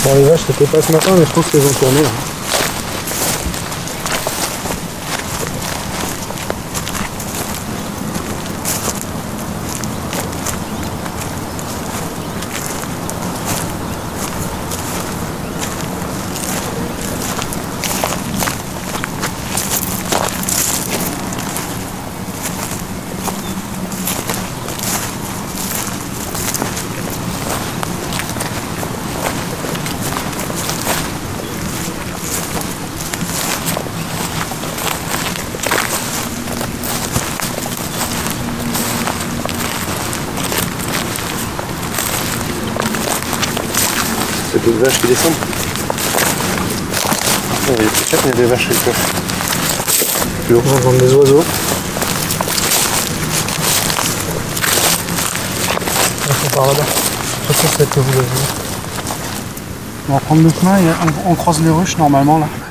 Bon, les vaches n'étaient pas ce matin, mais je pense qu'elles ont tourné là. C'est d'autres vaches qui descendent. Il y a peut-être il y a des vaches quelque part. Plus haut. On entend des oiseaux. Ils sont par là-bas. Je sais que vous l'avez vu. On va prendre le chemin et on croise les ruches normalement là.